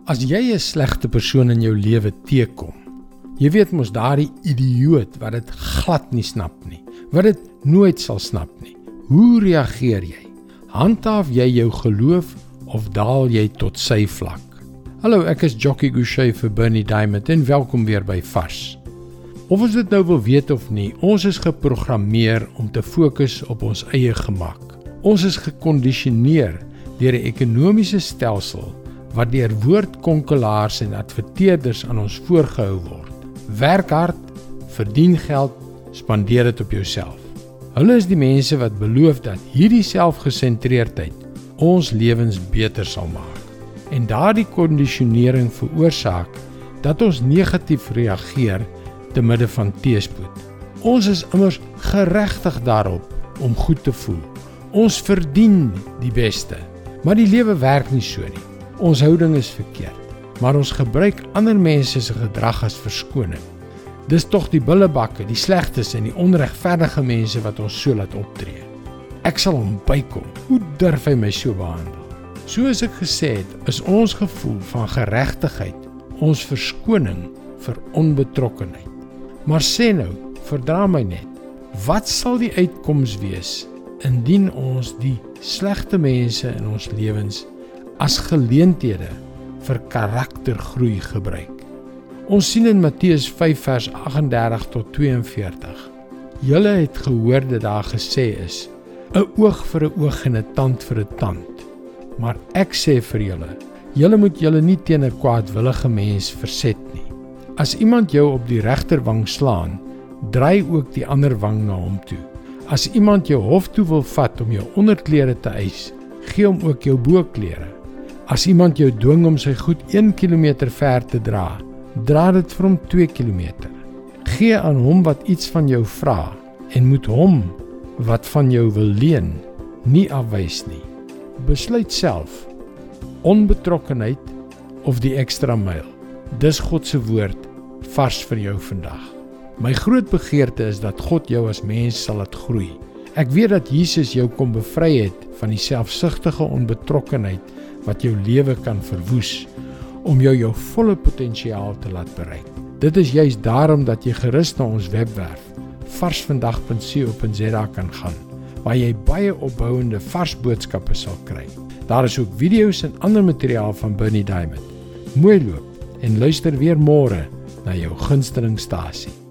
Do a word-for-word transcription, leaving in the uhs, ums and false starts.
As jy 'n slegte persoon in jou lewe teekom, jy weet mos daardie idioot wat dit glad nie snap nie, wat dit nooit sal snap nie. Hoe reageer jy? Handhaaf jy jou geloof of daal jy tot sy vlak? Hallo, ek is Jockey Gouchee vir Bernie Diamond en welkom weer by Vars. Of ons dit nou wil weet of nie, ons is geprogrammeer om te fokus op ons eie gemak. Ons is gekondisioneer deur 'n ekonomiese stelsel wat deur woordkonkelaars en adverteerders aan ons voorgehou word. Werk hard, verdien geld, spandeer dit op jouself. Hulle is die mense wat beloof dat hierdie selfgesentreerdheid ons lewens beter sal maak. En daardie kondisionering veroorsaak dat ons negatief reageer te midde van teëspoed. Ons is immers geregtig daarop om goed te voel. Ons verdien die beste, maar die lewe werk nie so nie. Ons houding is verkeerd, maar ons gebruik ander mense se gedrag as verskoning. Dis tog die billebakke, die slegtes en die onregverdige mense wat ons so laat optree. Ek sal hom bykom. Hoe durf hy my so behandel? Soos ek gesê het, is ons gevoel van geregtigheid ons verskoning vir onbetrokkenheid. Maar sê nou, verdra my net, wat sal die uitkoms wees indien ons die slegte mense in ons lewens as geleenthede vir karaktergroei gebruik? Ons sien in Matteus vyf vers agt en dertig tot twee en veertig. Julle het gehoor dat daar gesê is, 'n oog vir 'n oog en 'n tand vir 'n tand. Maar ek sê vir julle, julle moet julle nie teen 'n kwaadwillige mens verset nie. As iemand jou op die regterwang slaan, draai ook die ander wang na hom toe. As iemand jou hof toe wil vat om jou onderklere te eis, gee hom ook jou boklere. As iemand jou dwing om sy goed een kilometer ver te dra, dra dit vir hom twee kilometer. Gee aan hom wat iets van jou vra en moet hom wat van jou wil leen nie afwys nie. Besluit self, onbetrokkenheid of die ekstra myl. Dis God se woord, vars vir jou vandag. My groot begeerte is dat God jou as mens sal laat groei. Ek weet dat Jesus jou kom bevry het van die selfsugtige onbetrokkenheid wat jou lewe kan verwoes, om jou jou volle potensiaal te laat bereik. Dit is juist daarom dat jy gerus na ons webwerf varsvandag punt co punt za kan gaan, waar jy baie opbouende vars boodskappe sal kry. Daar is ook video's en ander materiaal van Bernie Diamond. Mooi loop en luister weer môre na jou gunsteling stasie.